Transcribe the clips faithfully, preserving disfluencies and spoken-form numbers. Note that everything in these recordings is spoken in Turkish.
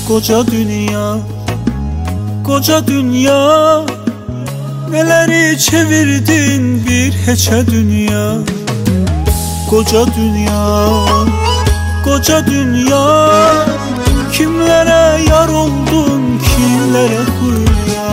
Koca dünya, koca dünya, neleri çevirdin bir heçe dünya. Koca dünya, koca dünya, kimlere yar oldun, kimlere hülya.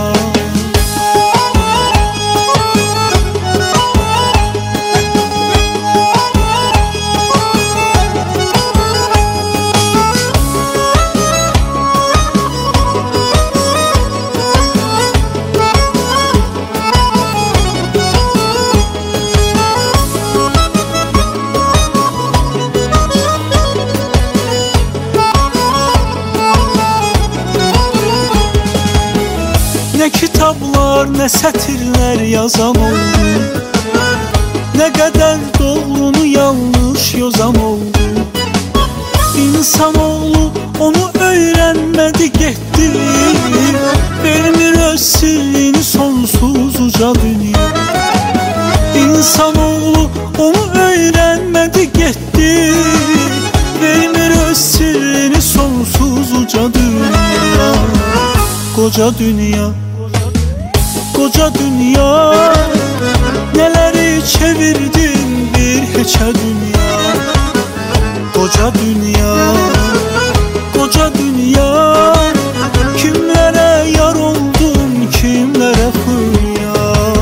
Ne kitaplar ne satirler yazan oldu, ne kadar doğrunu yanlış yazan oldu. İnsanoğlu onu öğrenmedi gitti, vermir öz sirrini sonsuz uca dünya. İnsanoğlu onu öğrenmedi gitti, vermir öz sirrini sonsuz uca dünya. Koca dünya, koca dünya, neleri çevirdin bir heçe dünya. Koca dünya, koca dünya, kimlere yar oldun, kimlere hülya.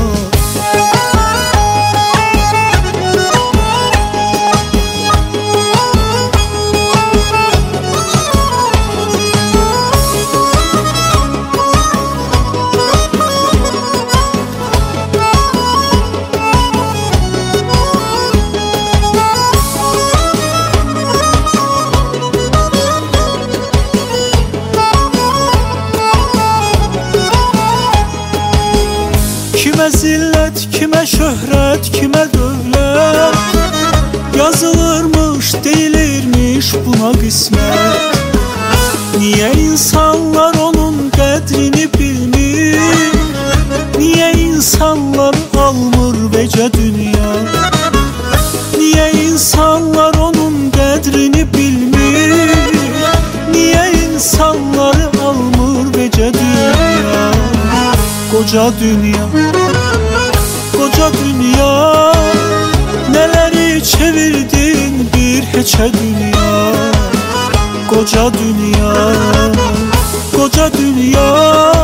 Kime zillet, kime şöhret, kime dövlet, yazılırmış, değilirmiş buna kısmet. Niye insanlar onun kadrini bilmir, niye insanlar almır vece dünya. Niye insanlar onun kadrini bilmir, niye insanlar almır vece dünya. Koca dünya, koca dünya, neleri çevirdin bir heçe dünya. Koca dünya, koca dünya,